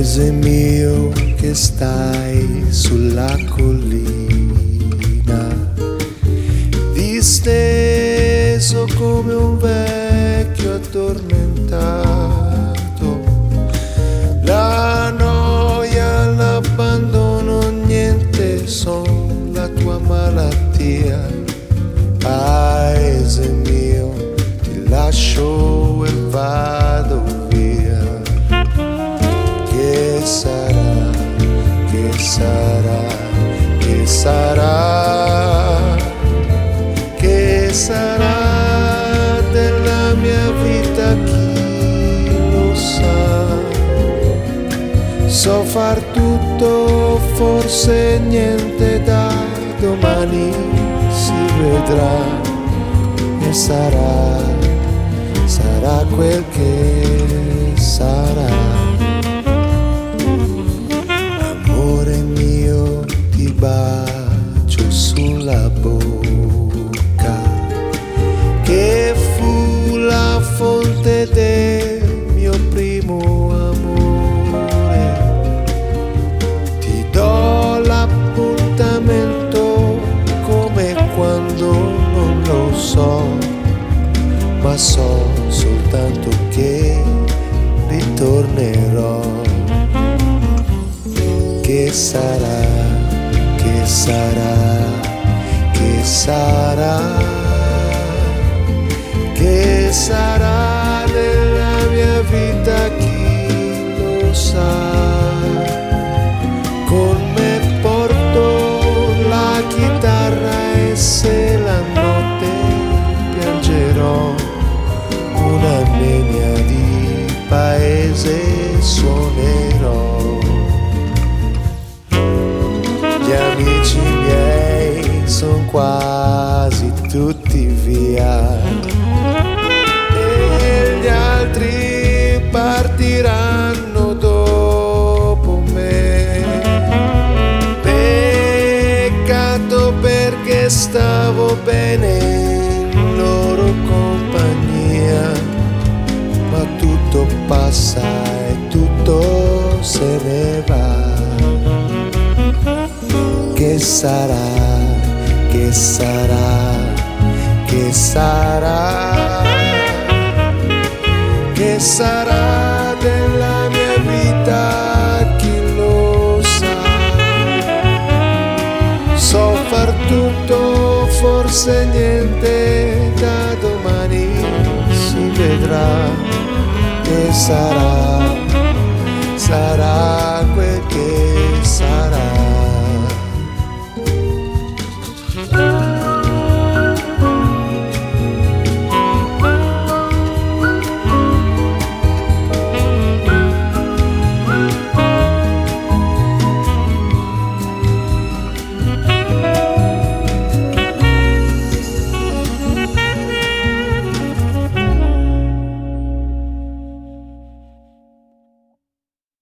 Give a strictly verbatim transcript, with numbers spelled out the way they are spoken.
Paese mio che stai sulla collina, disteso come un vecchio addormentato, la noia, l'abbandono, niente son la tua malattia. Paese mio, ti lascio e vado via. Che sarà, che sarà, che sarà, che sarà della mia vita, chi lo sa. So far tutto, forse niente, da domani si vedrà e sarà, sarà quel che sarà. Amore mio, ti bacio sulla bocca, che fu la fonte del mio primo amore. Ti do l'appuntamento come quando non lo so, ma so soltanto che ritornerò. Che sarà, che sarà, che sarà, che sarà nella mia vita, chi lo sa. Con me porto la chitarra e se la notte piangerò una nenia di paese suonerò. Gli amici miei son quasi tutti via e gli altri partiranno dopo me. Peccato, perché stavo bene in loro compagnia, ma tutto passa e tutto se ne va. Che sarà, che sarà, che sarà, che sarà della mia vita, chi lo sa. So far tutto, forse niente, da domani si vedrà. Che sarà, sarà